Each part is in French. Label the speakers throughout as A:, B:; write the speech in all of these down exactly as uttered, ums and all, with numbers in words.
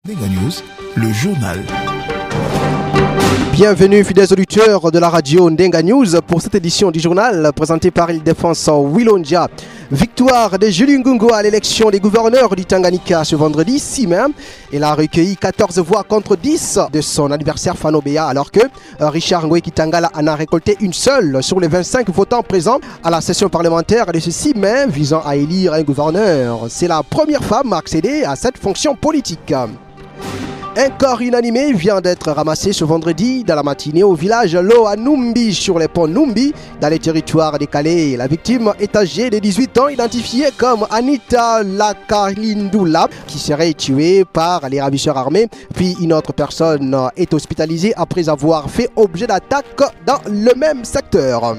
A: Ndenga News, le journal.
B: Bienvenue fidèles auditeurs de la radio Ndenga News pour cette édition du journal présentée par Île-de-France Wilonja. Victoire de Julie Ngungu à l'élection des gouverneurs du Tanganyika ce vendredi six mai. Elle a recueilli quatorze voix contre dix de son adversaire Fano Beya, alors que Richard Ngoï Kitangala en a récolté une seule sur les vingt-cinq votants présents à la session parlementaire de ce six mai visant à élire un gouverneur. C'est la première femme à accéder à cette fonction politique. Un corps inanimé vient d'être ramassé ce vendredi dans la matinée au village Loa Numbi sur les ponts Numbi dans les territoires des Calais. La victime est âgée de dix-huit ans, identifiée comme Anita Lakalindula, qui serait tuée par les ravisseurs armés. Puis une autre personne est hospitalisée après avoir fait objet d'attaque dans le même secteur.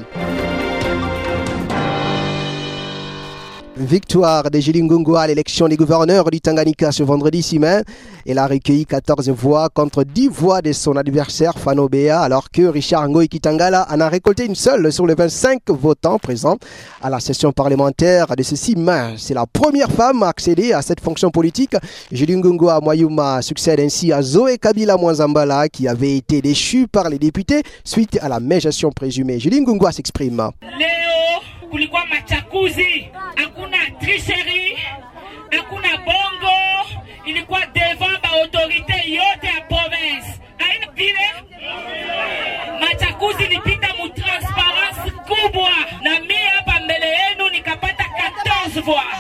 B: Victoire de Julie Ngungu à l'élection des gouverneurs du Tanganyika ce vendredi six mai. Elle a recueilli quatorze voix contre dix voix de son adversaire Fano Beya, alors que Richard Ngoï Kitangala en a récolté une seule sur les vingt-cinq votants présents à la session parlementaire de ce six mai. C'est la première femme à accéder à cette fonction politique. Julie Ngungu à Moyouma succède ainsi à Zoé Kabila Mwanzambala, qui avait été déchu par les députés suite à la médiation présumée. Julie Ngungu s'exprime.
C: Kulikuwa machakuzi, hakuna tricherie, hakuna bongo, ilikuwa devant ba autorite yote ya province. Haina vile machakuzi lipita mu transparence kubwa, na mimi hapa mbele yenu nikapata quatorze voix.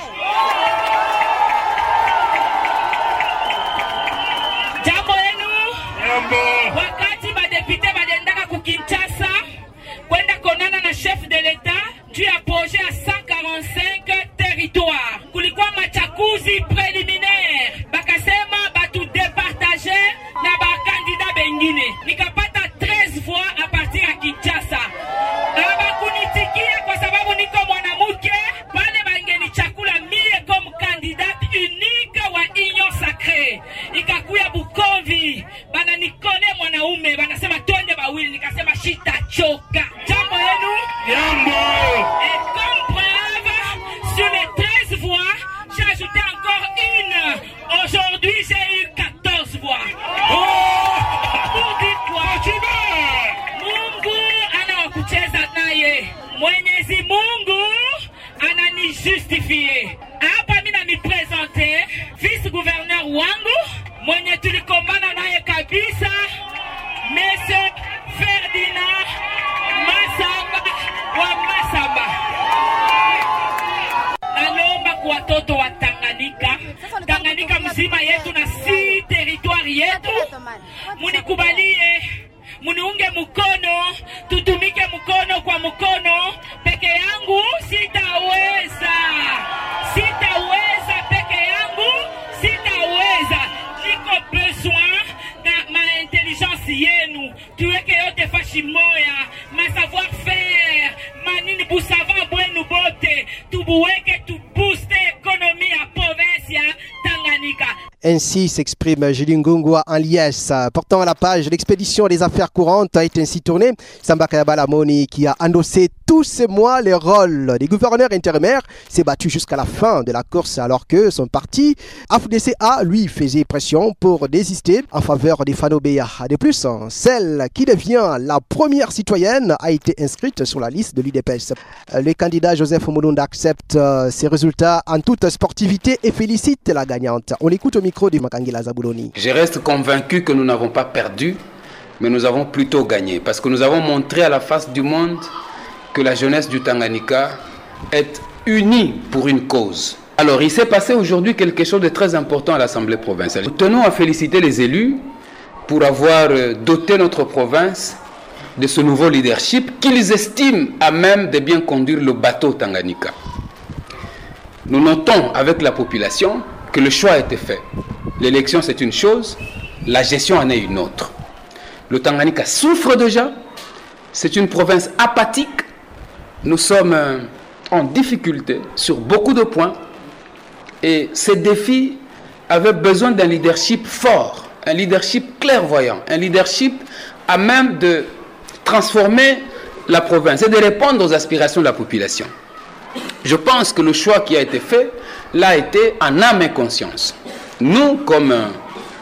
C: Jambo yenu, wakati ba député badendaka ku Kinshasa kwenda konana na chef de l'État tu as projet à cent quarante-cinq territoires. Kulikuwa machakuzi préliminaire. Bakasema batu départager na ba candidat bengine. Nikapata treize voix à partir à Kinshasa. Aba kunitikia kwa sababu niko mwanamke, pale bangeni chakula mie comme candidate unique wa union sacrée. Ikakuya Bukomvi, bana nikole mwanaume, banasema twende bawili, nikasema shita choka. Jambo yenu? Jambo. Et comme preuve, sur les treize voix, j'ai ajouté encore une. Aujourd'hui, j'ai eu quatorze voix. Oh! Pour dire quoi? Mungu anawakucheza naye. Mwenyezi Mungu anani justifié. Hapa mimi na mipresente vice-gouverneur wangu mwenye tulikombana naye kabisa, Monsieur Ferdinand Masamba wa Masamba. Nalomba kwa watoto wa Tanganyika, Tanganyika mzima yetu na si territoire yetu, munikubalie, muniunge mkono, tutumike mkono kwa mkono. Peke yangu sitaweza, sitaweza peke yangu, sitaweza. Niko besoin na ma intelligence yenu, tuweke yote fashi moya, ma savoir faire, manini busava bwenu bote, tubuweke tu booste économie à province ya Tanganyika.
B: Ainsi s'exprime Julie Ngungu en liesse. Portant à la page, l'expédition des affaires courantes a été ainsi tournée. Samba Kayabala Moni, qui a endossé tous ces mois les rôles des gouverneurs intérimaires, s'est battu jusqu'à la fin de la course, alors que son parti, A F D C A, lui, faisait pression pour désister en faveur des Fano Beya. De plus, celle qui devient la première citoyenne a été inscrite sur la liste de l'U D P S. Le candidat Joseph Mulunda accepte ces résultats en toute sportivité et félicite la gagnante. On écoute au micro de Makangila Zabuloni.
D: Je reste convaincu que nous n'avons pas perdu, mais nous avons plutôt gagné, parce que nous avons montré à la face du monde que la jeunesse du Tanganyika est unie pour une cause. Alors, il s'est passé aujourd'hui quelque chose de très important à l'Assemblée provinciale. Nous tenons à féliciter les élus pour avoir doté notre province de ce nouveau leadership qu'ils estiment à même de bien conduire le bateau Tanganyika. Nous notons avec la population que le choix a été fait. L'élection, c'est une chose, la gestion en est une autre. Le Tanganyika souffre déjà, c'est une province apathique. Nous sommes en difficulté sur beaucoup de points et ces défis avaient besoin d'un leadership fort, un leadership clairvoyant, un leadership à même de transformer la province et de répondre aux aspirations de la population. Je pense que le choix qui a été fait l'a été en âme et conscience. Nous, comme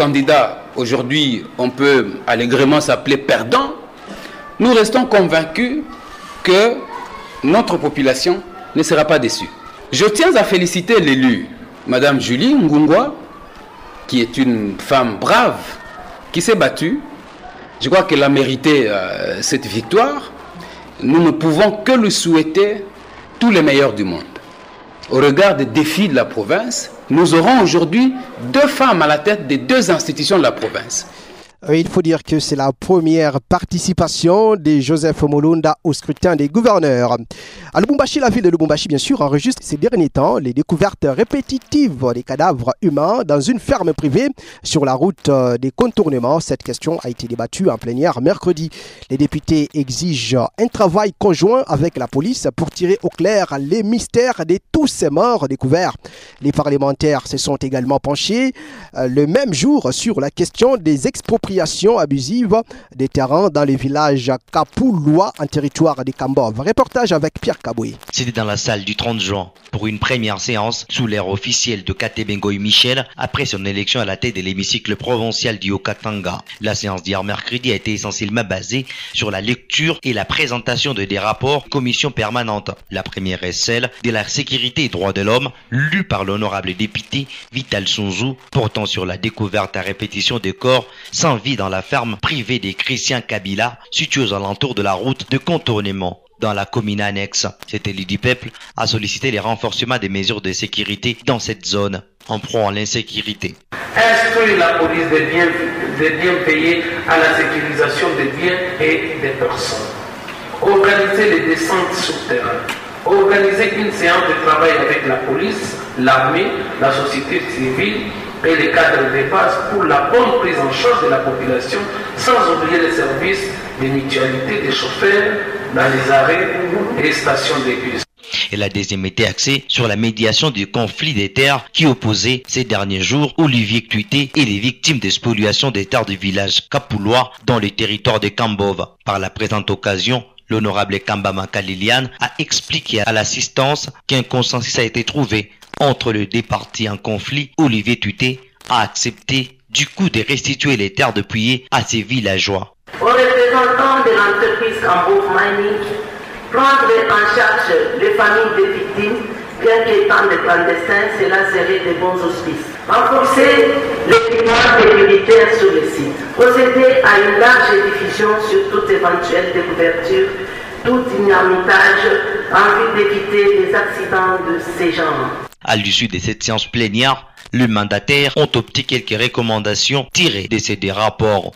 D: candidat, aujourd'hui, on peut allègrement s'appeler perdant, nous restons convaincus que notre population ne sera pas déçue. Je tiens à féliciter l'élu, Madame Julie Ngungwa, qui est une femme brave, qui s'est battue. Je crois qu'elle a mérité euh, cette victoire. Nous ne pouvons que lui souhaiter tous les meilleurs du monde. Au regard des défis de la province, nous aurons aujourd'hui deux femmes à la tête des deux institutions de la province.
B: Il faut dire que c'est la première participation de Joseph Mulunda au scrutin des gouverneurs. À Lubumbashi, la ville de Lubumbashi, bien sûr, enregistre ces derniers temps les découvertes répétitives des cadavres humains dans une ferme privée sur la route des contournements. Cette question a été débattue en plénière mercredi. Les députés exigent un travail conjoint avec la police pour tirer au clair les mystères de tous ces morts découverts. Les parlementaires se sont également penchés le même jour sur la question des expropriations abusive des terrains dans le village Kapouloua en territoire de Kambov. Reportage avec Pierre Kaboué.
E: C'était dans la salle du trente juin pour une première séance sous l'ère officielle de Katebengoy Michel après son élection à la tête de l'hémicycle provincial du Haut-Katanga. La séance d'hier mercredi a été essentiellement basée sur la lecture et la présentation de des rapports commission permanente. La première est celle de la sécurité et droits de l'homme lue par l'honorable député Vital Sunzu portant sur la découverte à répétition des corps sans vie dans la ferme privée des Christian Kabila, située aux alentours de la route de contournement. Dans la commune annexe, cet élu du peuple a sollicité les renforcements des mesures de sécurité dans cette zone, en proie à l'insécurité.
F: Instruire la police de bien, de bien veiller à la sécurisation des biens et des personnes. Organiser les descentes sur terrain. Organiser une séance de travail avec la police, l'armée, la société civile et les cadres de base pour la bonne prise en charge de la population, sans oublier les services de mutualité des chauffeurs dans les arrêts et les stations de bus.
E: Et la deuxième était axée sur la médiation du conflit des terres qui opposait ces derniers jours Olivier Ctuité et les victimes des spoliations des terres du village Kapouloua dans le territoire de Kambov. Par la présente occasion, l'honorable Kamba Makalilian a expliqué à l'assistance qu'un consensus a été trouvé entre les deux parties en conflit. Olivier Ctuité a accepté du coup de restituer les terres dépouillées à ses villageois.
G: Aux représentants de l'entreprise Kambov Mining, prendre en charge les familles des victimes, bien qu'étant des clandestins, cela serait de bons auspices. Renforcer l'équipement sécuritaire sur le site. Procéder à une large diffusion sur toute éventuelle découverture, tout dynamitage en vue d'éviter des accidents de ces genres.
E: À l'issue de cette séance plénière, les mandataires ont opté quelques recommandations tirées de ces deux rapports.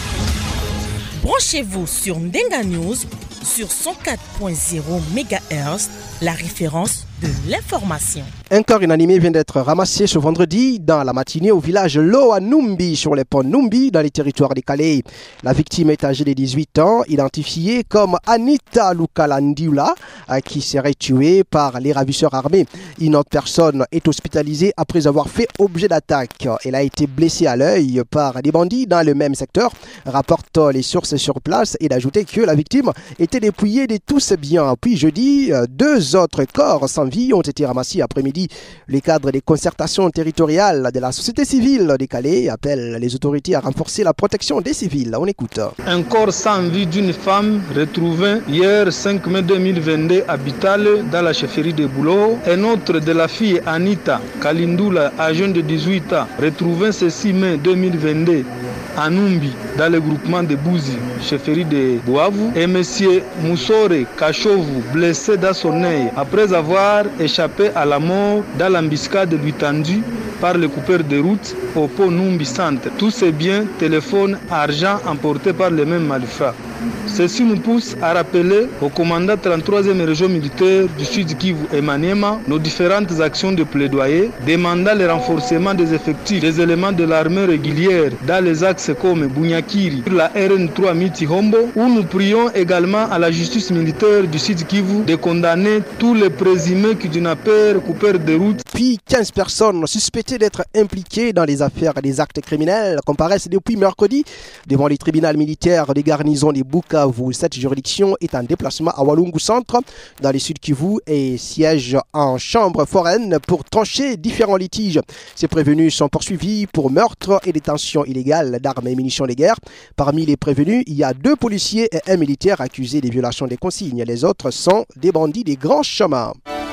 H: Branchez-vous sur Ndenga News sur cent quatre point zéro mégahertz, la référence de l'information.
B: Un corps inanimé vient d'être ramassé ce vendredi dans la matinée au village Loa Numbi sur les ponts Numbi dans les territoires de Calais. La victime est âgée de dix-huit ans, identifiée comme Anita Lukalandiula, qui serait tuée par les ravisseurs armés. Une autre personne est hospitalisée après avoir fait objet d'attaque. Elle a été blessée à l'œil par des bandits dans le même secteur, rapportent les sources sur place, et d'ajouter que la victime était dépouillée de tous ses biens. Puis jeudi, deux autres corps sans vie ont été ramassés après-midi. Les cadres des concertations territoriales de la société civile de Calais appellent les autorités à renforcer la protection des civils. On écoute.
I: Un corps sans vie d'une femme retrouvé hier cinq mai deux mille vingt-deux à Bitale dans la chefferie de Boulot. Un autre de la fille Anita Kalindula, âgée de dix-huit ans, retrouvé ce six mai deux mille vingt-deux à Numbi dans le groupement de Bouzi, chefferie de Boavu. Et M. Moussore Kachovu, blessé dans son œil après avoir échappé à la mort dans l'embuscade lui tendue par le coupeur de route au pont Numbi Centre. Tous ces biens, téléphones, argent emportés par les mêmes malfrats. Ceci nous pousse à rappeler au commandant trente-troisième région militaire du Sud Kivu et Maniema nos différentes actions de plaidoyer, demandant le renforcement des effectifs des éléments de l'armée régulière dans les axes comme Bunyakiri, la R N trois Miti Hombo, où nous prions également à la justice militaire du Sud Kivu de condamner tous les présumés kidnappeurs, coupeurs de route.
B: Puis quinze personnes suspectées d'être impliquées dans les affaires et des actes criminels comparaissent depuis mercredi devant les tribunaux militaires des garnisons des Bukavu Bukavu. Cette juridiction est en déplacement à Walungu Centre, dans les Sud Kivu, et siège en chambre foraine pour trancher différents litiges. Ces prévenus sont poursuivis pour meurtre et détention illégale d'armes et munitions de guerre. Parmi les prévenus, il y a deux policiers et un militaire accusés des violations des consignes. Les autres sont des bandits des grands chemins.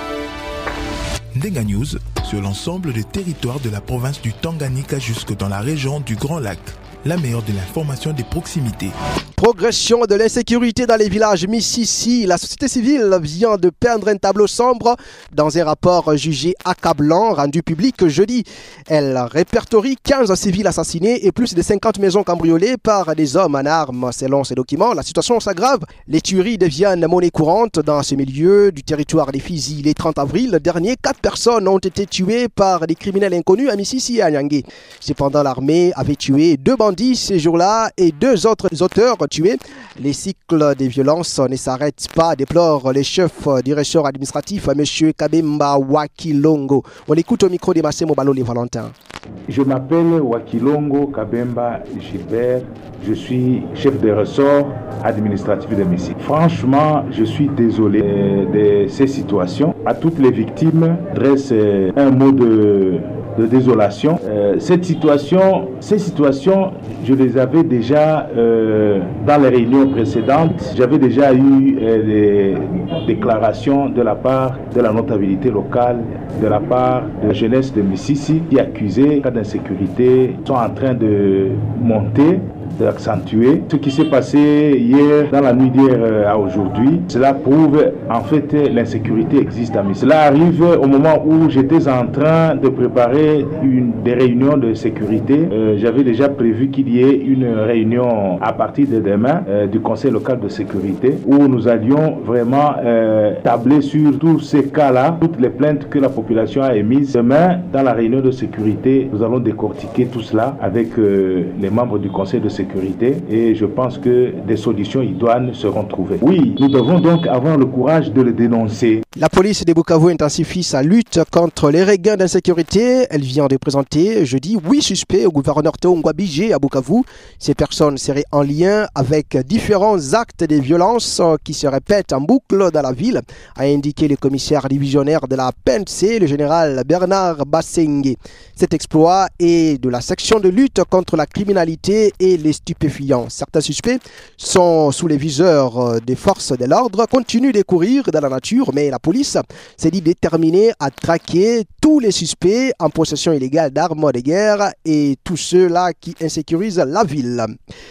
A: Ndenga News sur l'ensemble des territoires de la province du Tanganyika jusque dans la région du Grand Lac. La meilleure de l'information des proximités.
B: Progression de l'insécurité dans les villages Mississi. La société civile vient de peindre un tableau sombre dans un rapport jugé accablant rendu public jeudi. Elle répertorie quinze civils assassinés et plus de cinquante maisons cambriolées par des hommes en armes. Selon ces documents, la situation s'aggrave. Les tueries deviennent monnaie courante dans ce milieu du territoire des Fizi. Le trente avril dernier, quatre personnes ont été tuées par des criminels inconnus à Mississi et à Nyangé. Cependant, l'armée avait tué deux bandits ces jours-là et deux autres auteurs tués. Les cycles des violences ne s'arrêtent pas, déplore le chef du ressort administratif, M. Kabemba Wakilongo. On écoute au micro de Massimo Baloli Valentin.
J: Je m'appelle Wakilongo Kabemba Gilbert. Je suis chef de ressort administratif de Messi. Franchement, je suis désolé de ces situations. À toutes les victimes, dresse un mot de de désolation. Euh, cette situation, ces situations, je les avais déjà euh, dans les réunions précédentes. J'avais déjà eu euh, des déclarations de la part de la notabilité locale, de la part de la jeunesse de Mississi, qui accusait cas d'insécurité sont en train de monter, d'accentuer. Ce qui s'est passé hier, dans la nuit d'hier à aujourd'hui, cela prouve en fait l'insécurité existe à Mississi. Cela arrive au moment où j'étais en train de préparer une des réunions de sécurité. Euh, j'avais déjà prévu qu'il y ait une réunion à partir de demain euh, du conseil local de sécurité où nous allions vraiment euh, tabler sur tous ces cas-là, toutes les plaintes que la population a émises. Demain, dans la réunion de sécurité, nous allons décortiquer tout cela avec euh, les membres du conseil de sécurité et je pense que des solutions idoines seront trouvées. Oui, nous devons donc avoir le courage de le dénoncer.
B: La police de Bukavu intensifie sa lutte contre les regains d'insécurité. Elle vient de présenter jeudi huit suspects au gouverneur Théo Ngwabidje à Bukavu. Ces personnes seraient en lien avec différents actes de violence qui se répètent en boucle dans la ville, a indiqué le commissaire divisionnaire de la P N C, le général Bernard Bassenge. Cet exploit est de la section de lutte contre la criminalité et les stupéfiants. Certains suspects sont sous les viseurs des forces de l'ordre, continuent de courir dans la nature, mais la police s'est dit déterminée à traquer tous les suspects en possession illégale d'armes de guerre et tous ceux-là qui insécurisent la ville.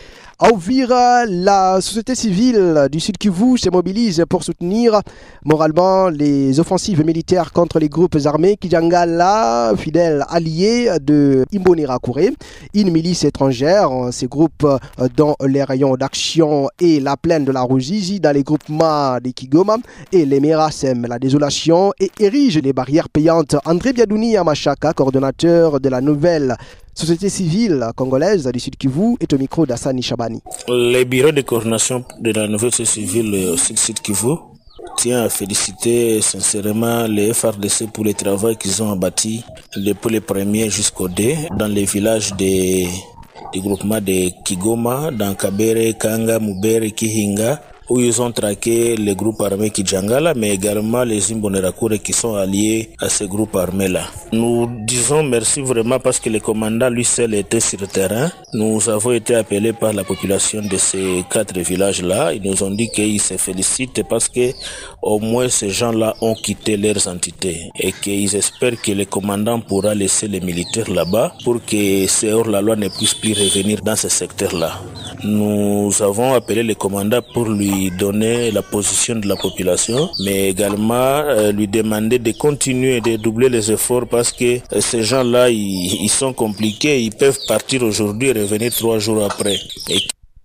B: À Uvira, la société civile du Sud Kivu se mobilise pour soutenir moralement les offensives militaires contre les groupes armés Kijangala, fidèles alliés de Imbonerakure, une milice étrangère. Ces groupes dans les rayons d'action et la plaine de la Ruzizi, dans les groupements de Kigoma et les Mera sèment la désolation et érigent les barrières payantes. André Biadouni Amachaka, coordonnateur de la nouvelle société civile congolaise du Sud Kivu, est au micro d'Assani Chabani.
K: Le bureau de coordination de la nouvelle société civile au Sud Kivu tient à féliciter sincèrement les F R D C pour le travail qu'ils ont abattu depuis les premiers jusqu'au deux dans les villages des, des groupements de Kigoma, dans Kabere, Kanga, Mubere, Kihinga, où ils ont traqué les groupes armés Kijangala, mais également les Imbonerakure qui sont alliés à ces groupes armés-là. Nous disons merci vraiment parce que le commandant lui seul était sur le terrain. Nous avons été appelés par la population de ces quatre villages-là. Ils nous ont dit qu'ils se félicitent parce que au moins ces gens-là ont quitté leurs entités et qu'ils espèrent que le commandant pourra laisser les militaires là-bas pour que ces hors-la-loi ne puissent plus revenir dans ce secteur-là. Nous avons appelé le commandant pour lui donner la position de la population, mais également euh, lui demander de continuer de doubler les efforts parce que euh, ces gens-là, ils, ils sont compliqués, ils peuvent partir aujourd'hui et revenir trois jours après. Et...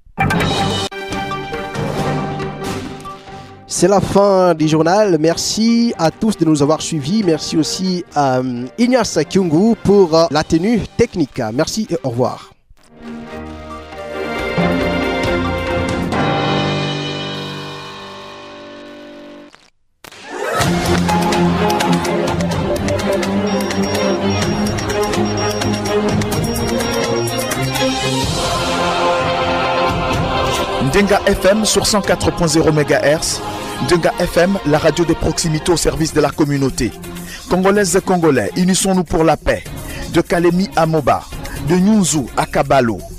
B: C'est la fin du journal. Merci à tous de nous avoir suivis. Merci aussi à Ignace Kyungu pour la tenue technique. Merci et au revoir.
A: Denga F M sur cent quatre point zéro mégahertz. Denga F M, la radio des proximités au service de la communauté. Congolaises et Congolais, unissons-nous pour la paix. De Kalemi à Moba, de Nyunzu à Kabalo,